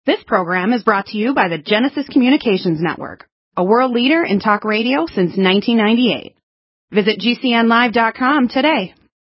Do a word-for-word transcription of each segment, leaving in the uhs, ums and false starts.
This program is brought to you by the Genesis Communications Network, a world leader in talk radio since nineteen ninety-eight. Visit G C N live dot com today.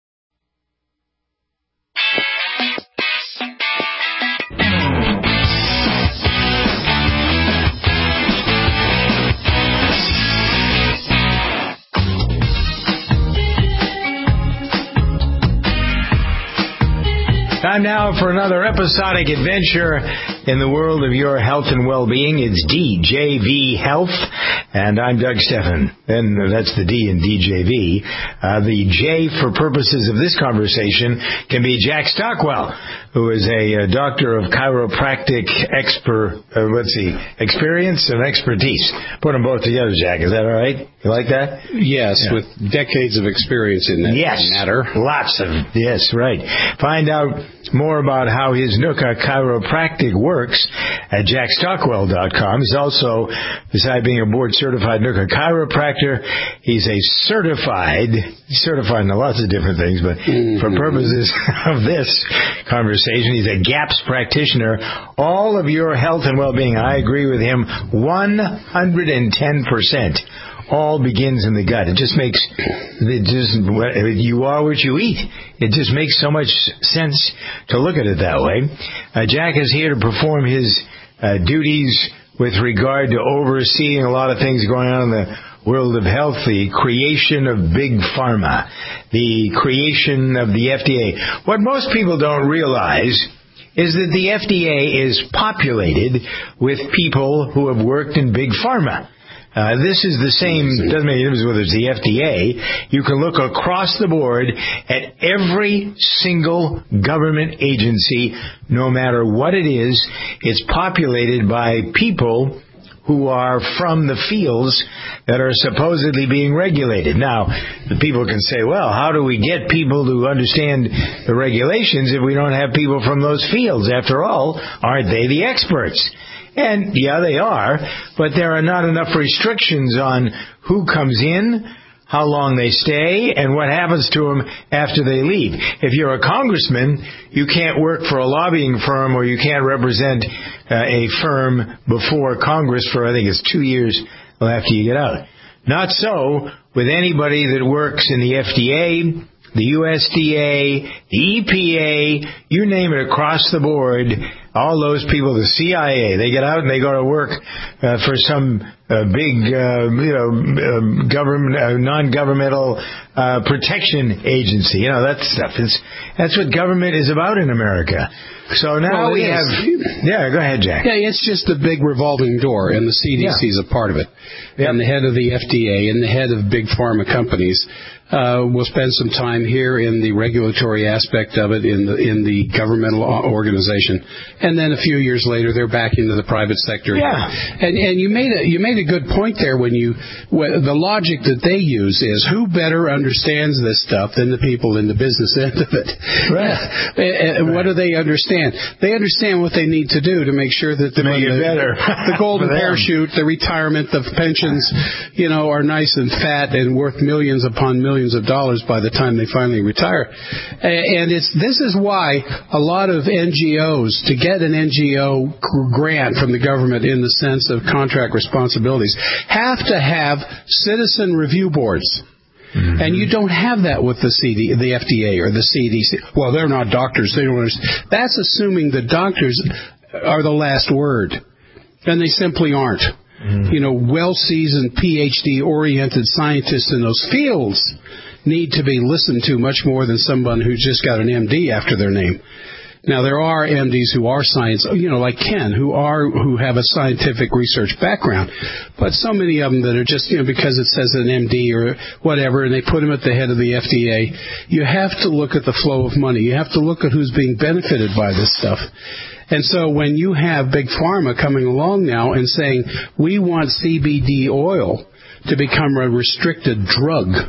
Time now for another episodic adventure in the world of your health and well-being. It's D J V Health, and I'm Doug Steffen. And that's the D in D J V. Uh, the J, for purposes of this conversation, can be Jack Stockwell, who is a, a doctor of chiropractic expert, uh, let's see, experience and expertise. Put them both together, Jack. Is that all right? You like that? Yes, yeah. With decades of experience in that yes, matter. Lots of, yes, right. Find out more about how his Nuka Chiropractic works at jack stockwell dot com. He's also, besides being a board-certified Nuka chiropractor, he's a certified, he's certified in lots of different things, but mm-hmm. for purposes of this conversation, he's a GAPS practitioner. All of your health and well-being, I agree with him, one hundred ten percent. All begins in the gut. It just makes, it just, you are what you eat. It just makes so much sense to look at it that way. Uh, Jack is here to perform his uh, duties with regard to overseeing a lot of things going on in the world of health, the creation of big pharma, the creation of the F D A. What most people don't realize is that the F D A is populated with people who have worked in big pharma. Uh, this is the same, doesn't make any difference whether it's the F D A. You can look across the board at every single government agency, no matter what it is. It's populated by people who are from the fields that are supposedly being regulated. Now, the people can say, well, how do we get people to understand the regulations if we don't have people from those fields? After all, aren't they the experts? And, yeah, they are, but there are not enough restrictions on who comes in, how long they stay, and what happens to them after they leave. If you're a congressman, you can't work for a lobbying firm or you can't represent uh, a firm before Congress for, I think it's two years after you get out. Not so with anybody that works in the F D A, the U S D A, the E P A, you name it across the board. All those people, the C I A, they get out and they go to work uh, for some uh, big, uh, you know, uh, government, uh, non-governmental uh, protection agency. You know, that stuff is that's what government is about in America. So now well, we have, yeah, go ahead, Jack. Yeah, it's just a big revolving door, and the C D C is yeah. a part of it. Yep. And the head of the F D A and the head of big pharma companies uh, will spend some time here in the regulatory aspect of it in the in the governmental organization, and then a few years later they're back into the private sector. Yeah. And and you made a you made a good point there when you when the logic that they use is who better understands this stuff than the people in the business end of it. Right. And what do they understand? They understand what they need to do to make sure that the, to make it the, better. the golden parachute, the retirement, the pensions, you know, are nice and fat and worth millions upon millions of dollars by the time they finally retire. And it's this is why a lot of N G Os, to get an N G O grant from the government in the sense of contract responsibilities, have to have citizen review boards. Mm-hmm. And you don't have that with the C D, the F D A or the C D C. Well, they're not doctors. They don't understand. That's assuming the doctors are the last word. And they simply aren't. Mm-hmm. You know, well-seasoned P H D-oriented scientists in those fields need to be listened to much more than someone who's just got an M D after their name. Now, there are M Ds who are science, you know, like Ken, who are who have a scientific research background. But so many of them that are just, you know, because it says an M D or whatever, and they put them at the head of the F D A, you have to look at the flow of money. You have to look at who's being benefited by this stuff. And so when you have Big Pharma coming along now and saying, we want C B D oil to become a restricted drug,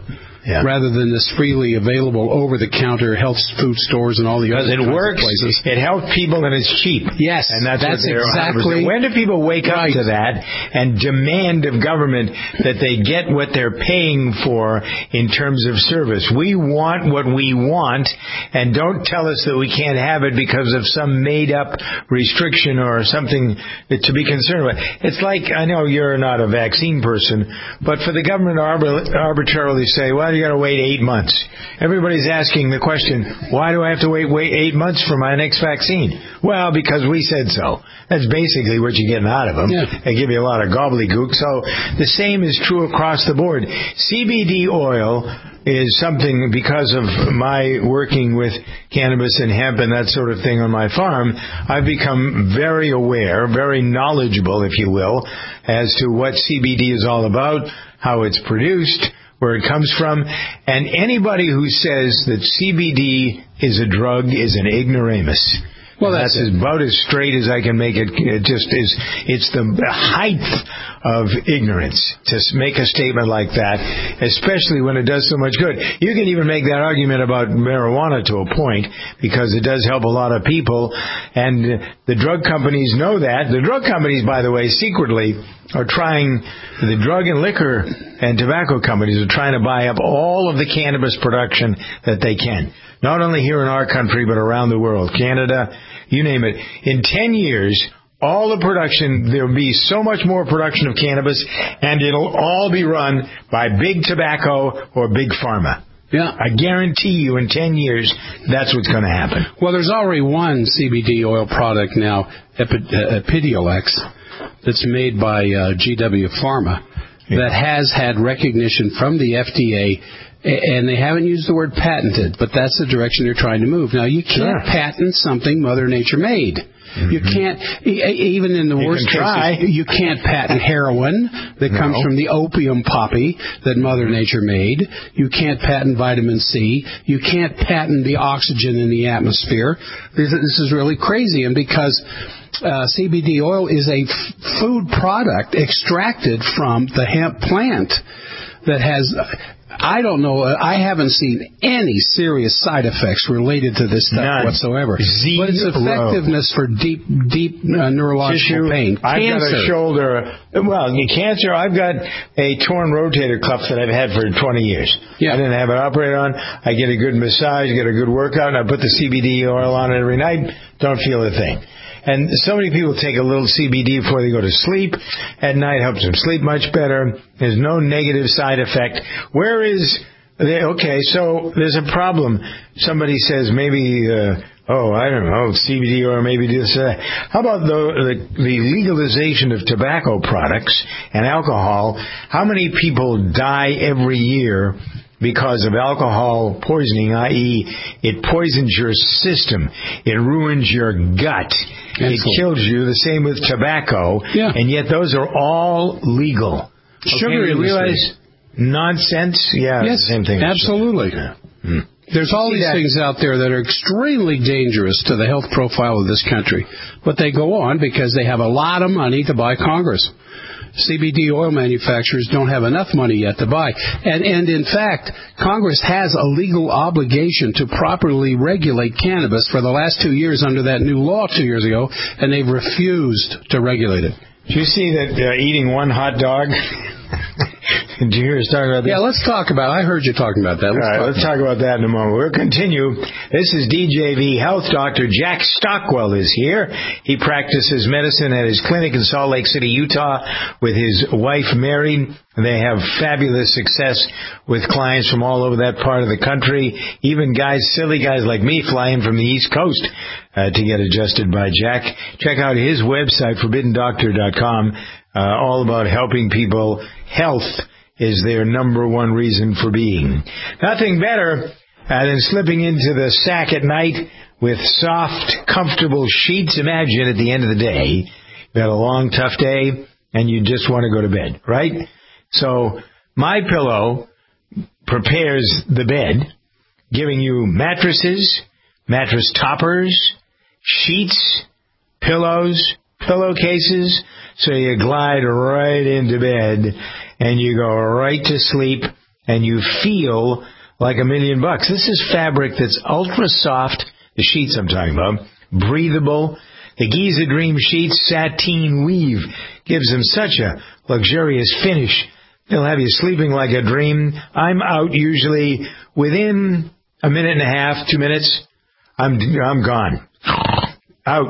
yeah. rather than this freely available over-the-counter health food stores and all the other it works, places. It helps people, and it's cheap. Yes, and that's, that's what they're exactly. When do people wake right. up to that and demand of government that they get what they're paying for in terms of service? We want what we want, and don't tell us that we can't have it because of some made-up restriction or something to be concerned about. It's like, I know you're not a vaccine person, but for the government to arbit- arbitrarily say, well, you got to wait eight months. Everybody's asking the question, why do I have to wait wait eight months for my next vaccine? Well, because we said so. That's basically what you're getting out of them. Yeah. They give you a lot of gobbledygook. So the same is true across the board. C B D oil is something, because of my working with cannabis and hemp and that sort of thing on my farm, I've become very aware, very knowledgeable, if you will, as to what C B D is all about, how it's produced, where it comes from. And anybody who says that C B D is a drug is an ignoramus. Well, that's, that's about as straight as I can make it. It just is. It's the height of ignorance to make a statement like that, especially when it does so much good. You can even make that argument about marijuana to a point, because it does help a lot of people, and the drug companies know that. The drug companies, by the way, secretly are trying, the drug and liquor and tobacco companies are trying to buy up all of the cannabis production that they can. Not only here in our country, but around the world. Canada, you name it. In ten years, all the production, there will be so much more production of cannabis, and it'll all be run by big tobacco or big pharma. Yeah. I guarantee you in ten years, that's what's going to happen. Well, there's already one C B D oil product now, Epi- uh, Epidiolex, that's made by uh, G W Pharma, yeah. that has had recognition from the F D A. And they haven't used the word patented, but that's the direction they're trying to move. Now, you can't sure. patent something Mother Nature made. Mm-hmm. You can't, even in the you worst cases, you can't patent heroin that no. comes from the opium poppy that Mother Nature made. You can't patent vitamin C. You can't patent the oxygen in the atmosphere. This, this is really crazy. And because uh, C B D oil is a f- food product extracted from the hemp plant that has... I don't know. I haven't seen any serious side effects related to this stuff None. whatsoever. Zero. But its effectiveness for deep, deep uh, neurological Tissue. pain. I've Cancer. got a shoulder. Well, cancer. I've got a torn rotator cuff that I've had for twenty years. Yeah. I didn't have it operated on. I get a good massage, get a good workout, and I put the C B D oil on it every night. Don't feel a thing. And so many people take a little C B D before they go to sleep. At night, helps them sleep much better. There's no negative side effect. Where is... Okay, so there's a problem. Somebody says maybe... Uh, oh, I don't know, C B D or maybe this... Uh, how about the, the, the legalization of tobacco products and alcohol? How many people die every year because of alcohol poisoning, that is it poisons your system. It ruins your gut. Excellent. It kills you. The same with tobacco. Yeah. And yet those are all legal. Sugar okay, you realize nonsense? Yeah, yes, same thing. Absolutely. Yeah. Hmm. There's all these that. things out there that are extremely dangerous to the health profile of this country. But they go on because they have a lot of money to buy Congress. C B D oil manufacturers don't have enough money yet to buy. And, and in fact, Congress has a legal obligation to properly regulate cannabis for the last two years under that new law two years ago, and they've refused to regulate it. Did you see that uh, eating one hot dog? Did you hear us talking about that? Yeah, let's talk about it. I heard you talking about that. Let's All right, talk let's talk about that in a moment. We'll continue. This is D J V Health. Doctor Jack Stockwell is here. He practices medicine at his clinic in Salt Lake City, Utah, with his wife, Mary. They have fabulous success with clients from all over that part of the country. Even guys, silly guys like me, fly in from the East Coast uh, to get adjusted by Jack. Check out his website, forbidden doctor dot com. Uh, all about helping people. Health is their number one reason for being. Nothing better uh, than slipping into the sack at night with soft, comfortable sheets. Imagine at the end of the day, you've had a long, tough day, and you just want to go to bed, right? So MyPillow prepares the bed, giving you mattresses, mattress toppers, sheets, pillows, pillowcases, so you glide right into bed and you go right to sleep and you feel like a million bucks. This is fabric that's ultra soft, the sheets I'm talking about, breathable. The Giza Dream Sheets sateen weave gives them such a luxurious finish. They'll have you sleeping like a dream. I'm out usually within a minute and a half, two minutes. I'm I'm gone. Out.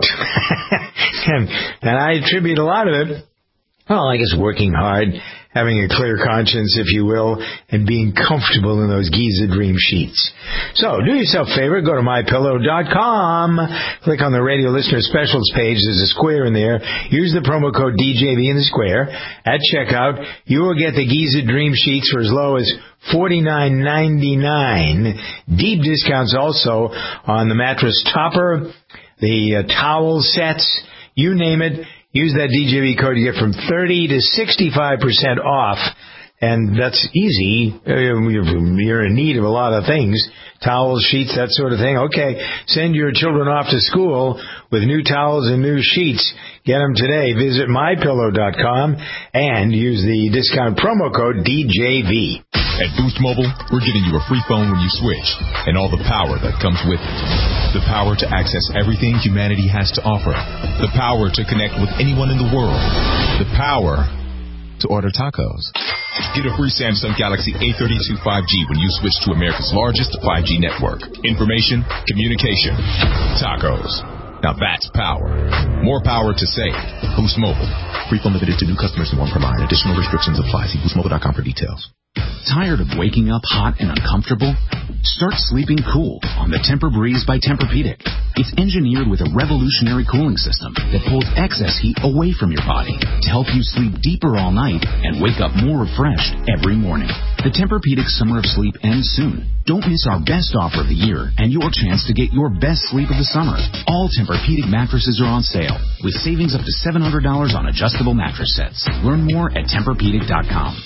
and, and I attribute a lot of it, well, I guess working hard, having a clear conscience, if you will, and being comfortable in those Giza Dream Sheets. So, do yourself a favor, go to my pillow dot com, click on the radio listener specials page, there's a square in there, use the promo code D J V in the square. At checkout, you will get the Giza Dream Sheets for as low as forty-nine ninety-nine. Deep discounts also on the mattress topper, the uh, towel sets, you name it. Use that D J V code, you get from thirty to sixty-five percent off, and that's easy. You're in need of a lot of things, towels, sheets, that sort of thing. Okay, send your children off to school with new towels and new sheets. Get them today. Visit my pillow dot com and use the discount promo code D J V. At Boost Mobile, we're giving you a free phone when you switch, and all the power that comes with it. The power to access everything humanity has to offer. The power to connect with anyone in the world. The power to order tacos. Get a free Samsung Galaxy A thirty-two five G when you switch to America's largest five G network. Information, communication, tacos. Now that's power. More power to save. Boost Mobile. Free phone limited to new customers and one per line. Additional restrictions apply. See boost mobile dot com for details. Tired of waking up hot and uncomfortable? Start sleeping cool on the Tempur-Breeze by Tempur-Pedic. It's engineered with a revolutionary cooling system that pulls excess heat away from your body to help you sleep deeper all night and wake up more refreshed every morning. The Tempur-Pedic Summer of Sleep ends soon. Don't miss our best offer of the year and your chance to get your best sleep of the summer. All Tempur-Pedic mattresses are on sale with savings up to seven hundred dollars on adjustable mattress sets. Learn more at Tempur Pedic dot com.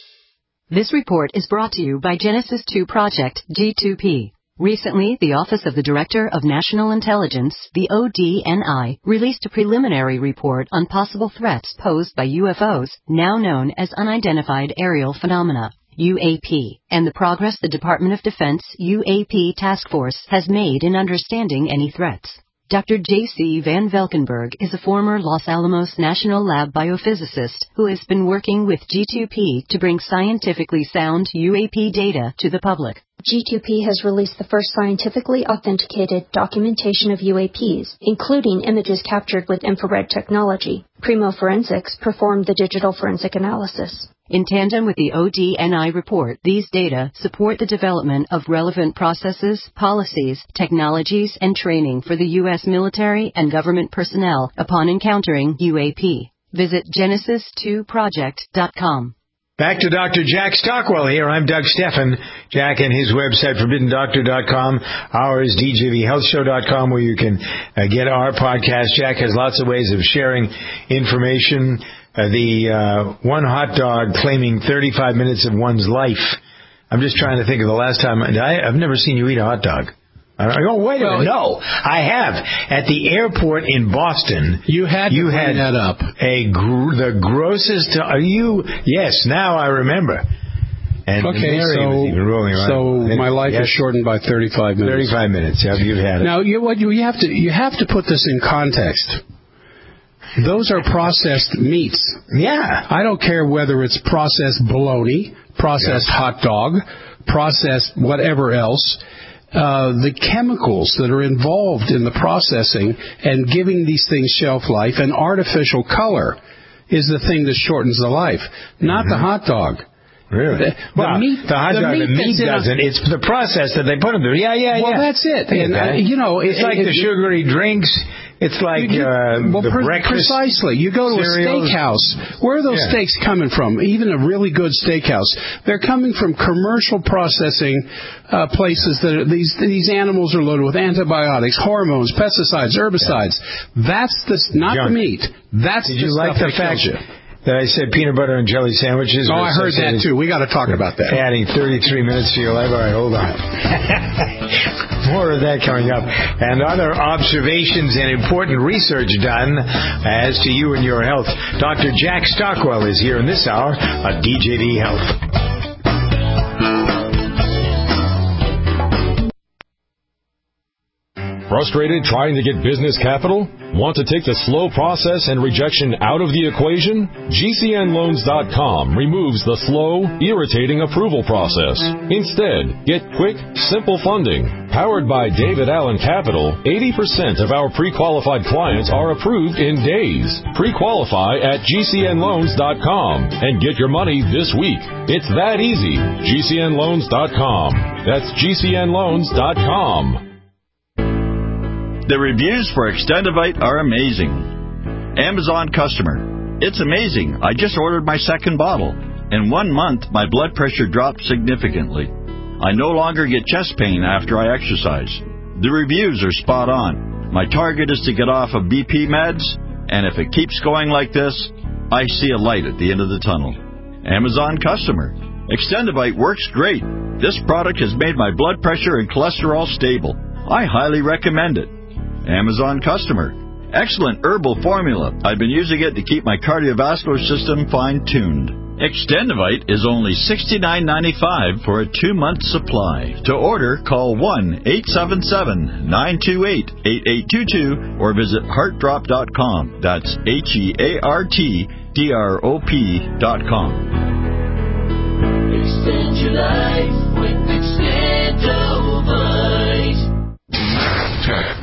This report is brought to you by Genesis two Project, G two P. Recently, the Office of the Director of National Intelligence, the O D N I, released a preliminary report on possible threats posed by U F Os, now known as Unidentified Aerial Phenomena, U A P, and the progress the Department of Defense U A P Task Force has made in understanding any threats. Doctor J C Van Velkenburg is a former Los Alamos National Lab biophysicist who has been working with G two P to bring scientifically sound U A P data to the public. G two P has released the first scientifically authenticated documentation of U A Ps, including images captured with infrared technology. Primo Forensics performed the digital forensic analysis. In tandem with the O D N I report, these data support the development of relevant processes, policies, technologies, and training for the U S military and government personnel upon encountering U A P. Visit Genesis two project dot com. Back to Doctor Jack Stockwell here. I'm Doug Steffen. Jack and his website, forbidden doctor dot com. Ours, D J V health show dot com, where you can uh, get our podcast. Jack has lots of ways of sharing information. Uh, the uh, one hot dog claiming thirty-five minutes of one's life. I'm just trying to think of the last time. I, I've never seen you eat a hot dog. I oh, wait a minute. No, I have. At the airport in Boston. You had to you bring had that up. A gr- the grossest. Are you? Yes, now I remember. And okay, Mary so, was even rolling around. so my life yes. is shortened by thirty-five minutes. thirty-five minutes. Yeah, you've had it. Now, you, what you, you have to you have to put this in context. Those are processed meats. Yeah. I don't care whether it's processed bologna, processed yeah. hot dog, processed whatever else. Uh, the chemicals that are involved in the processing and giving these things shelf life and artificial color is the thing that shortens the life, not mm-hmm. the hot dog. Really? The, well, the meat, the hot the dog, meat, the meat doesn't. A, it's the process that they put them through. Yeah, yeah, well, yeah. Well, that's it. And, uh, you know, it's it, like it, the sugary drinks. It's like you, uh, well, the pre- breakfast precisely. You go to cereals. a steakhouse. Where are those yeah. steaks coming from? Even a really good steakhouse, they're coming from commercial processing uh, places that are, these these animals are loaded with antibiotics, hormones, pesticides, herbicides. Yeah. That's the not Junk. the meat. That's Did the you like stuff the that fact kills you. that I said peanut butter and jelly sandwiches? Oh, I heard that too. We got to talk about that. Adding thirty-three minutes to your life. All right, hold on. More of that coming up. And other observations and important research done as to you and your health. Doctor Jack Stockwell is here in this hour on D J V Health. Frustrated trying to get business capital? Want to take the slow process and rejection out of the equation? G C N loans dot com removes the slow, irritating approval process. Instead, get quick, simple funding. Powered by David Allen Capital, eighty percent of our pre-qualified clients are approved in days. Pre-qualify at G C N loans dot com and get your money this week. It's that easy. G C N loans dot com. That's G C N loans dot com. The reviews for Extendivite are amazing. Amazon customer. It's amazing. I just ordered my second bottle. In one month, my blood pressure dropped significantly. I no longer get chest pain after I exercise. The reviews are spot on. My target is to get off of B P meds, and if it keeps going like this, I see a light at the end of the tunnel. Amazon customer. Extendivite works great. This product has made my blood pressure and cholesterol stable. I highly recommend it. Amazon customer. Excellent herbal formula. I've been using it to keep my cardiovascular system fine-tuned. Extendivite is only sixty-nine ninety-five for a two-month supply. To order, call one eight seven seven, nine two eight, eight eight two two or visit heart drop dot com. That's H E A R T D R O P dot com. Extend your life with Extendivite.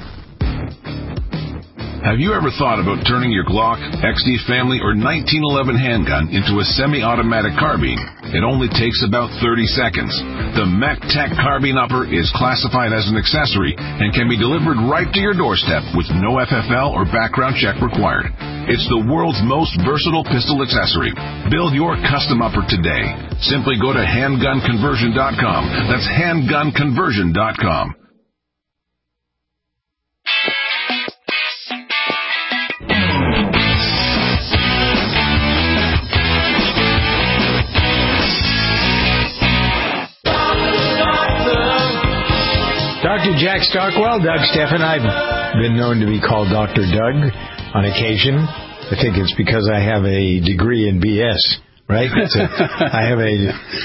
Have you ever thought about turning your Glock, X D Family, or nineteen eleven handgun into a semi-automatic carbine? It only takes about thirty seconds. The MechTech Carbine Upper is classified as an accessory and can be delivered right to your doorstep with no F F L or background check required. It's the world's most versatile pistol accessory. Build your custom upper today. Simply go to handgun conversion dot com. That's handgun conversion dot com. Doctor Jack Stockwell, Doug Steffen. I've been known to be called Doctor Doug on occasion. I think it's because I have a degree in B S, right? It's a, I have a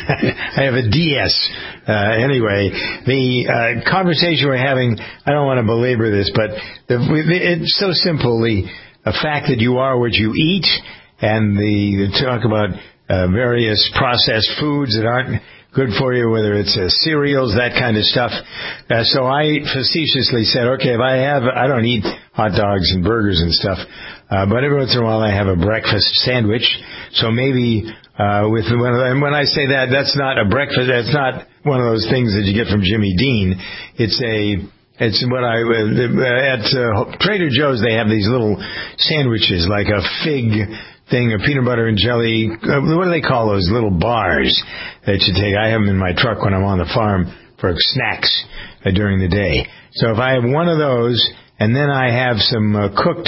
I have a D S. Uh, anyway, the uh, conversation we're having, I don't want to belabor this, but the, it's so simple. The, the fact that you are what you eat, and the, the talk about uh, various processed foods that aren't good for you, whether it's uh, cereals, that kind of stuff. Uh, so I facetiously said, okay, if I have, I don't eat hot dogs and burgers and stuff, uh, but every once in a while I have a breakfast sandwich. So maybe uh, with when, and when I say that, that's not a breakfast. That's not one of those things that you get from Jimmy Dean. It's a It's what I uh, at uh, Trader Joe's. They have these little sandwiches, like a fig thing of peanut butter and jelly. Uh, what do they call those little bars that you take? I have them in my truck when I'm on the farm for snacks uh, during the day. So if I have one of those, and then I have some uh, cooked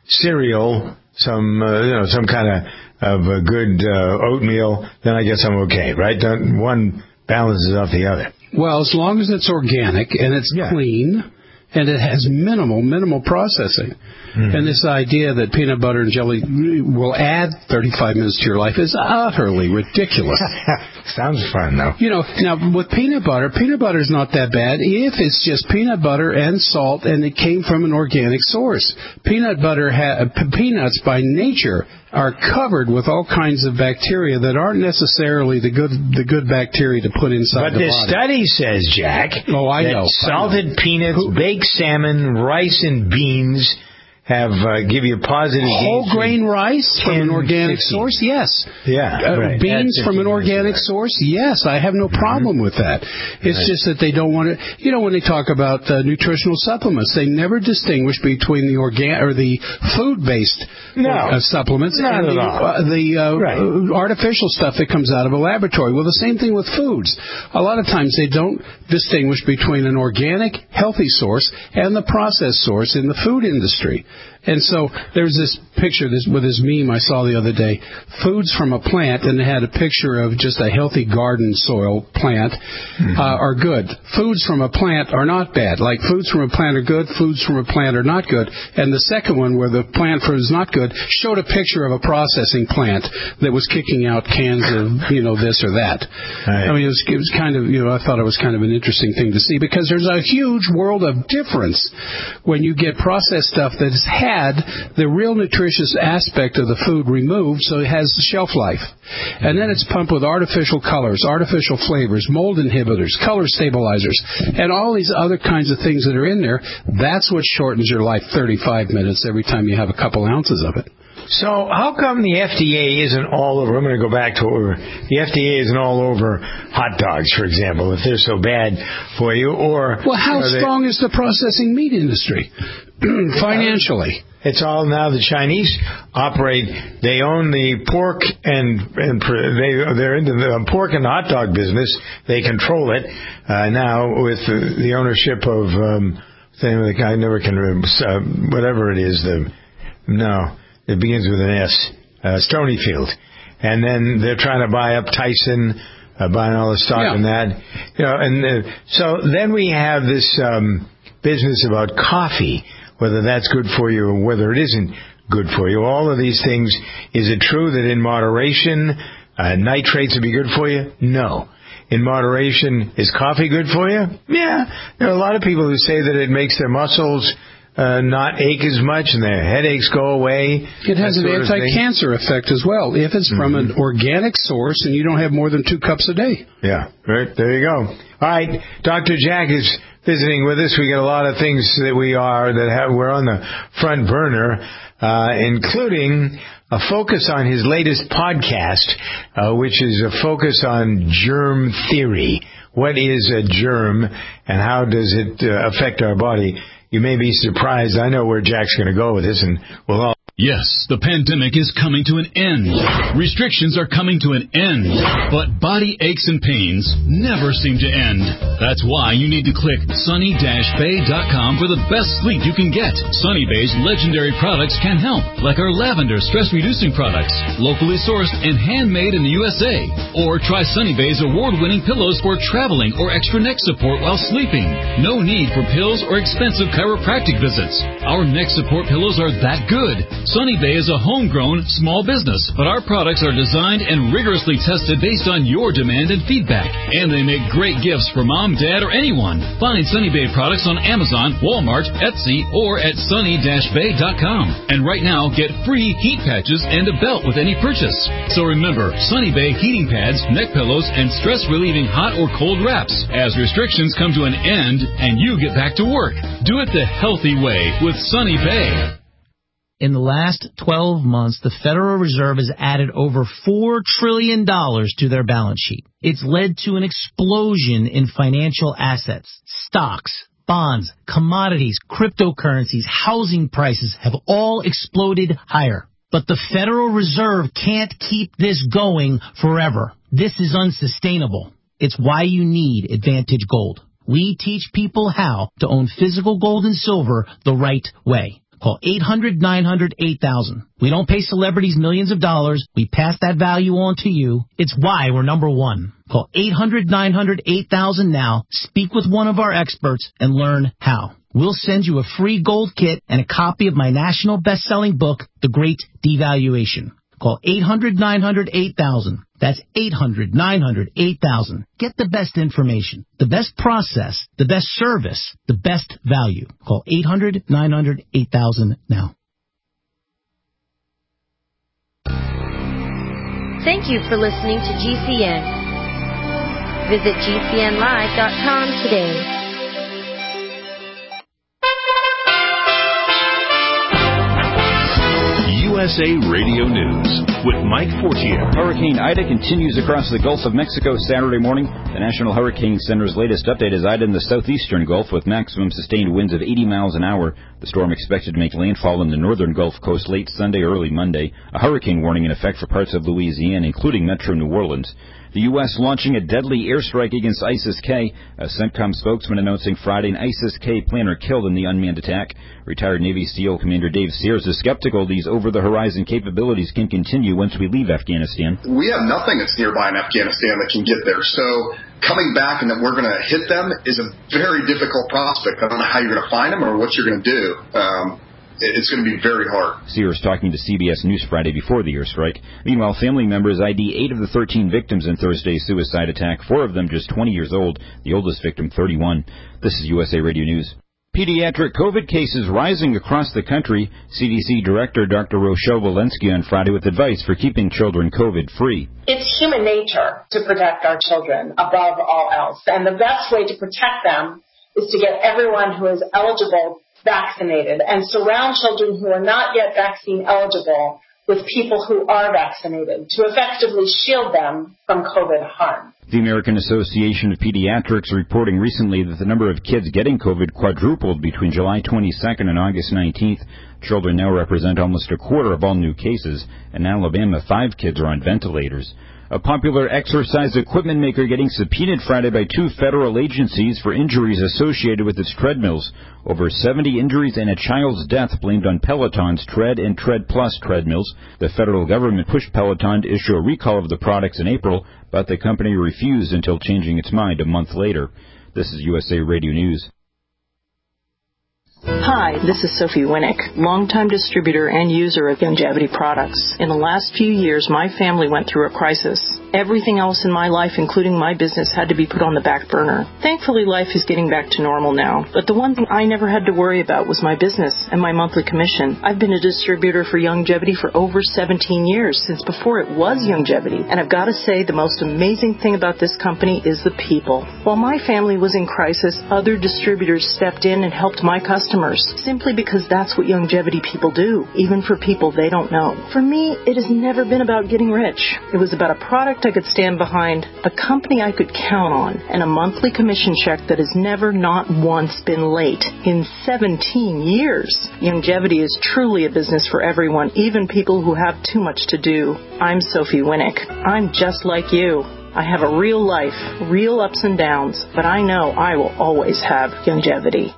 cereal, some uh, you know some kind of of a good uh, oatmeal, then I guess I'm okay, right? One balances off the other. Well, as long as it's organic and it's yeah. clean and it has minimal, minimal processing. Mm-hmm. And this idea that peanut butter and jelly will add thirty-five minutes to your life is utterly ridiculous. Sounds fun, though. You know, now with peanut butter, peanut butter is not that bad if it's just peanut butter and salt and it came from an organic source. Peanut butter, ha- peanuts by nature are covered with all kinds of bacteria that aren't necessarily the good the good bacteria to put inside but the body. But the study says, Jack, oh, I that know, salted I know. peanuts, Who, baked salmon, rice, and beans have uh, give you positive whole grain rice from an organic fifteen source. Yes. Yeah. Uh, right. Beans from an organic source. Yes, I have no problem mm-hmm. with that. It's right. just that they don't want to. You know, when they talk about uh, nutritional supplements, they never distinguish between the organ or the food-based no. uh, supplements Not and at the, all. Uh, the uh, right. artificial stuff that comes out of a laboratory. Well, the same thing with foods. A lot of times they don't distinguish between an organic, healthy source and the processed source in the food industry. And so there's this picture this, with this meme I saw the other day. Foods from a plant, and they had a picture of just a healthy garden soil plant, mm-hmm. uh, are good. Foods from a plant are not bad. Like foods from a plant are good, foods from a plant are not good. And the second one, where the plant fruit is not good, showed a picture of a processing plant that was kicking out cans of, you know, this or that. Right. I mean, it was, it was kind of, you know, I thought it was kind of an interesting thing to see, because there's a huge world of difference when you get processed stuff that has had the real nutritious aspect of the food removed, so it has the shelf life. And then it's pumped with artificial colors, artificial flavors, mold inhibitors, color stabilizers, and all these other kinds of things that are in there. That's what shortens your life thirty-five minutes every time you have a couple ounces of it. So how come the F D A isn't all over? I'm going to go back to over. The F D A isn't all over hot dogs, for example, if they're so bad for you. Or well, how strong is the processing meat industry financially? It's all now the Chinese operate. They own the pork and and they they're into the pork and hot dog business. They control it uh, now with the, the ownership of um, the guy I never can remember uh, whatever it is. The no. It begins with an S, uh, Stonyfield. And then they're trying to buy up Tyson, uh, buying all the stock yeah. in that. You know, and uh, so then we have this um, business about coffee, whether that's good for you or whether it isn't good for you. All of these things, is it true that in moderation, uh, nitrates would be good for you? No. In moderation, is coffee good for you? Yeah. There are a lot of people who say that it makes their muscles Uh, not ache as much and their headaches go away. It has an anti-cancer effect as well if it's mm-hmm. from an organic source and you don't have more than two cups a day. Yeah, right. There you go. All right, Doctor Jack is visiting with us. We got a lot of things that we are that have we're on the front burner, uh, including a focus on his latest podcast, uh, which is a focus on germ theory. What is a germ and how does it uh, affect our body? You may be surprised. I know where Jack's going to go with this, and we'll all... Yes, the pandemic is coming to an end. Restrictions are coming to an end. But body aches and pains never seem to end. That's why you need to click sunny dash bay dot com for the best sleep you can get. Sunny Bay's legendary products can help, like our lavender stress-reducing products, locally sourced and handmade in the U S A. Or try Sunny Bay's award-winning pillows for traveling or extra neck support while sleeping. No need for pills or expensive chiropractic visits. Our neck support pillows are that good. Sunny Bay is a homegrown small business, but our products are designed and rigorously tested based on your demand and feedback. And they make great gifts for mom, dad, or anyone. Find Sunny Bay products on Amazon, Walmart, Etsy, or at sunny dash bay dot com. And right now, get free heat patches and a belt with any purchase. So remember, Sunny Bay heating pads, neck pillows, and stress-relieving hot or cold wraps as restrictions come to an end and you get back to work. Do it the healthy way with Sunny Bay. In the last twelve months, the Federal Reserve has added over four trillion dollars to their balance sheet. It's led to an explosion in financial assets. Stocks, bonds, commodities, cryptocurrencies, housing prices have all exploded higher. But the Federal Reserve can't keep this going forever. This is unsustainable. It's why you need Advantage Gold. We teach people how to own physical gold and silver the right way. Call eight hundred nine hundred eight thousand. We don't pay celebrities millions of dollars. We pass that value on to you. It's why we're number one. Call eight hundred nine hundred eight thousand now. Speak with one of our experts and learn how. We'll send you a free gold kit and a copy of my national best-selling book, The Great Devaluation. Call eight hundred nine hundred eight thousand. That's eight hundred nine hundred eight thousand. Get the best information, the best process, the best service, the best value. Call eight hundred nine hundred eight thousand now. Thank you for listening to G C N. Visit G C N live dot com today. U S A Radio News with Mike Fortier. Hurricane Ida continues across the Gulf of Mexico Saturday morning. The National Hurricane Center's latest update is eyed in the southeastern Gulf with maximum sustained winds of eighty miles an hour. The storm expected to make landfall in the northern Gulf Coast late Sunday, early Monday. A hurricane warning in effect for parts of Louisiana, including metro New Orleans. The U S launching a deadly airstrike against ISIS-K. A CENTCOM spokesman announcing Friday an ISIS-K planner killed in the unmanned attack. Retired Navy SEAL Commander Dave Sears is skeptical these over-the-horizon capabilities can continue once we leave Afghanistan. We have nothing that's nearby in Afghanistan that can get there. So coming back and that we're going to hit them is a very difficult prospect. I don't know how you're going to find them or what you're going to do. Um, It's going to be very hard. Sears talking to C B S News Friday before the airstrike. Meanwhile, family members I D eight of the thirteen victims in Thursday's suicide attack, four of them just twenty years old, the oldest victim thirty-one. This is U S A Radio News. Pediatric COVID cases rising across the country. C D C Director Doctor Rochelle Walensky on Friday with advice for keeping children COVID-free. It's human nature to protect our children above all else, and the best way to protect them is to get everyone who is eligible vaccinated and surround children who are not yet vaccine eligible with people who are vaccinated to effectively shield them from COVID harm. The American Association of Pediatrics reporting recently that the number of kids getting COVID quadrupled between July twenty-second and August nineteenth. Children now represent almost a quarter of all new cases. In Alabama, five kids are on ventilators. A popular exercise equipment maker getting subpoenaed Friday by two federal agencies for injuries associated with its treadmills. Over seventy injuries and a child's death blamed on Peloton's Tread and Tread Plus treadmills. The federal government pushed Peloton to issue a recall of the products in April, but the company refused until changing its mind a month later. This is U S A Radio News. Hi, this is Sophie Winnick, longtime distributor and user of Youngevity products. In the last few years, my family went through a crisis. Everything else in my life, including my business, had to be put on the back burner. Thankfully, life is getting back to normal now. But the one thing I never had to worry about was my business and my monthly commission. I've been a distributor for Youngevity for over seventeen years, since before it was Youngevity. And I've got to say, the most amazing thing about this company is the people. While my family was in crisis, other distributors stepped in and helped my customers, simply because that's what Youngevity people do, even for people they don't know. For me, it has never been about getting rich. It was about a product I could stand behind, a company I could count on, and a monthly commission check that has never, not once, been late in seventeen years. Youngevity is truly a business for everyone, even people who have too much to do. I'm Sophie Winnick. I'm just like you. I have a real life, real ups and downs, but I know I will always have Youngevity.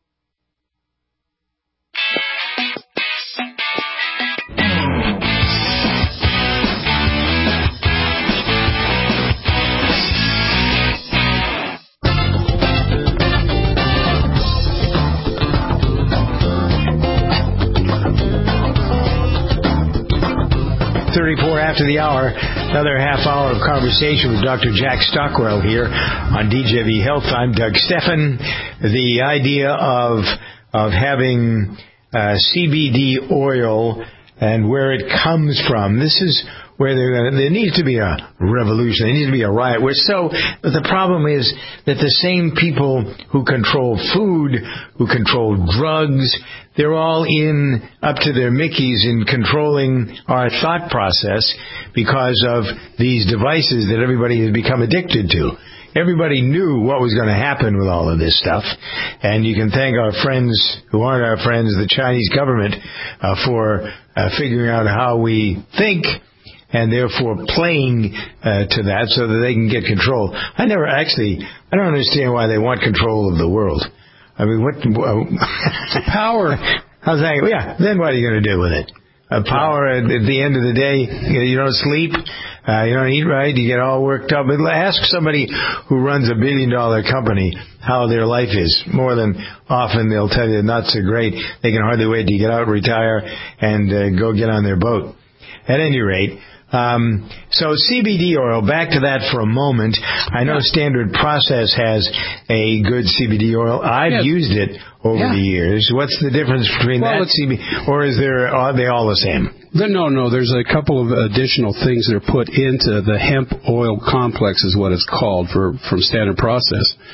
thirty-four after the hour, another half hour of conversation with Doctor Jack Stockwell here on D J V Health. I'm Doug Stephan. The idea of of having uh, C B D oil and where it comes from, this is where there, there needs to be a revolution. There needs to be a riot. We're so, but the problem is that the same people who control food, who control drugs, they're all in, up to their mickeys in controlling our thought process because of these devices that everybody has become addicted to. Everybody knew what was going to happen with all of this stuff, and you can thank our friends who aren't our friends, the Chinese government, uh, for uh, figuring out how we think and therefore playing uh, to that so that they can get control. I never actually, I don't understand why they want control of the world. I mean, what? Uh, power. How's that? Yeah, then what are you going to do with it? Uh, power at, at the end of the day, you don't sleep, uh, you don't eat right, you get all worked up. But ask somebody who runs a billion dollar company how their life is. More than often they'll tell you not so great. They can hardly wait to get out, retire, and uh, go get on their boat. At any rate, Um, so C B D oil, back to that for a moment. I know Standard Process has a good C B D oil. I've yeah. used it over yeah. the years. What's the difference between well, that C B D, or is there, are they all the same? No, no, there's a couple of additional things that are put into the hemp oil complex is what it's called for from Standard Process.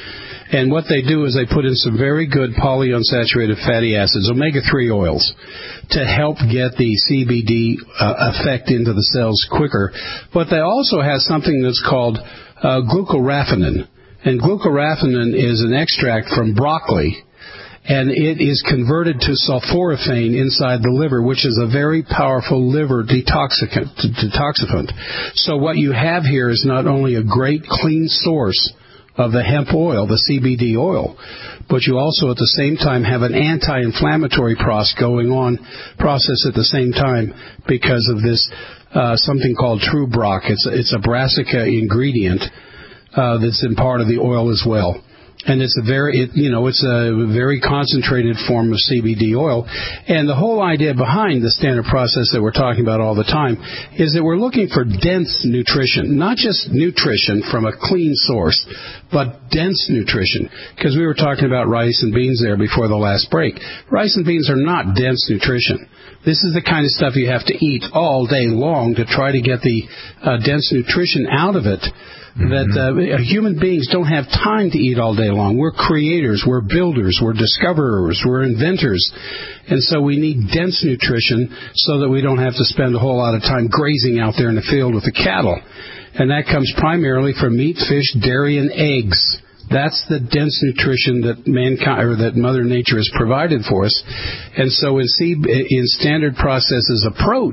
And what they do is they put in some very good polyunsaturated fatty acids, omega three oils, to help get the C B D uh, effect into the cells quicker. But they also have something that's called uh, glucoraphanin. And glucoraphanin is an extract from broccoli, and it is converted to sulforaphane inside the liver, which is a very powerful liver detoxicant. detoxifant. So what you have here is not only a great clean source of the hemp oil, the C B D oil, but you also at the same time have an anti-inflammatory process going on, process at the same time because of this uh, something called True Broc. It's, it's a brassica ingredient uh, that's in part of the oil as well. And it's a very, it, you know, it's a very concentrated form of C B D oil. And the whole idea behind the standard process that we're talking about all the time is that we're looking for dense nutrition, not just nutrition from a clean source, but dense nutrition. Because we were talking about rice and beans there before the last break. Rice and beans are not dense nutrition. This is the kind of stuff you have to eat all day long to try to get the uh, dense nutrition out of it. That uh, human beings don't have time to eat all day long. We're creators, we're builders, we're discoverers, we're inventors. And so we need dense nutrition so that we don't have to spend a whole lot of time grazing out there in the field with the cattle. And that comes primarily from meat, fish, dairy, and eggs. That's the dense nutrition that mankind or that Mother Nature has provided for us. And so in, C- in Standard Process's approach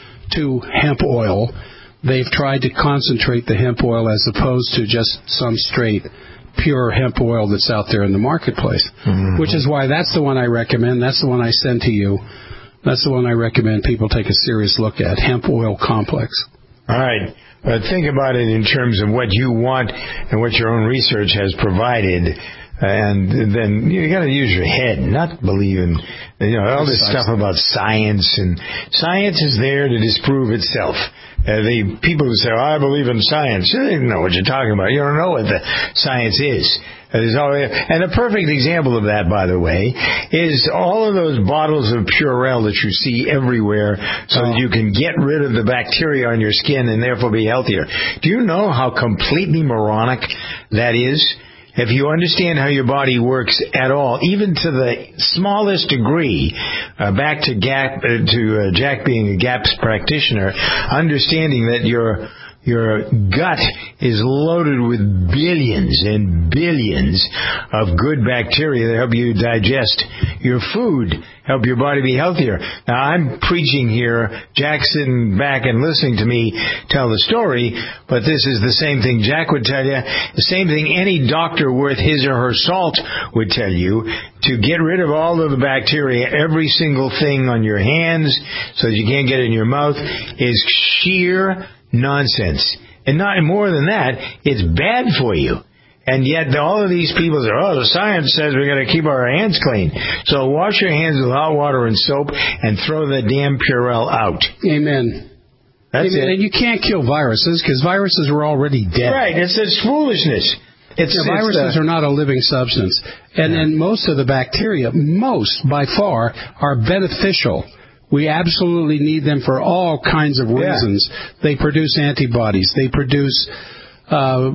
to hemp oil, they've tried to concentrate the hemp oil as opposed to just some straight, pure hemp oil that's out there in the marketplace, mm-hmm. which is why that's the one I recommend. That's the one I send to you. That's the one I recommend people take a serious look at, hemp oil complex. All right. But think about it in terms of what you want and what your own research has provided. And then you got to use your head, not believe in, you know, all this stuff about science. And science is there to disprove itself. Uh, the people who say, oh, I believe in science, they don't know what you're talking about. You don't know what the science is. There's always, and a perfect example of that, by the way, is all of those bottles of Purell that you see everywhere so oh. that you can get rid of the bacteria on your skin and therefore be healthier. Do you know how completely moronic that is? If you understand how your body works at all, even to the smallest degree, uh, back to Gap, uh, to uh, Jack being a GAPS practitioner, understanding that your your gut is loaded with billions and billions of good bacteria that help you digest your food, help your body be healthier. Now, I'm preaching here, Jack's sitting back and listening to me tell the story, but this is the same thing Jack would tell you, the same thing any doctor worth his or her salt would tell you, to get rid of all of the bacteria, every single thing on your hands so that you can't get it in your mouth, is sheer nonsense. And not more than that, it's bad for you. And yet all of these people say, oh, the science says we've got to keep our hands clean. So wash your hands with hot water and soap and throw the damn Purell out. Amen. That's Amen. it. And you can't kill viruses because viruses are already dead. Right. It's it's foolishness. It's, yeah, it's viruses uh, are not a living substance. And then yeah. most of the bacteria, most by far, are beneficial. We absolutely need them for all kinds of reasons. Yeah. They produce antibodies. They produce uh, uh,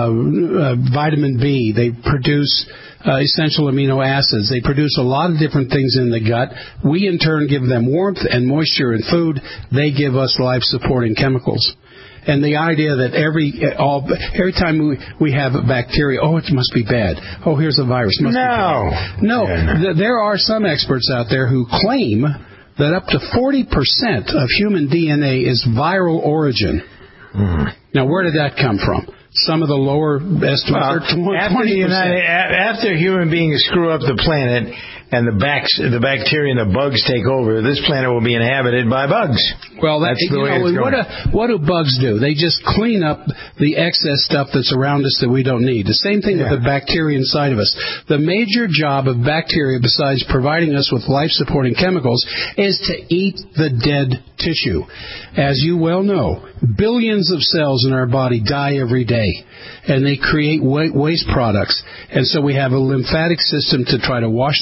uh, vitamin B. They produce uh, essential amino acids. They produce a lot of different things in the gut. We, in turn, give them warmth and moisture in food. They give us life-supporting chemicals. And the idea that every all every time we we have a bacteria, oh, it must be bad. Oh, here's a virus. Must no. be bad. No. Yeah, no. Th- there are some experts out there who claim that up to forty percent of human D N A is viral origin. Mm. Now, where did that come from? Some of the lower estimates well, are twenty percent. After, after human beings screw up the planet and the, backs, the bacteria and the bugs take over, this planet will be inhabited by bugs. Well, that, that's the you way know, it's what, going. do, what do bugs do? They just clean up the excess stuff that's around us that we don't need. The same thing yeah. with the bacteria inside of us. The major job of bacteria, besides providing us with life-supporting chemicals, is to eat the dead tissue. As you well know, billions of cells in our body die every day, and they create waste products. And so we have a lymphatic system to try to wash this stuff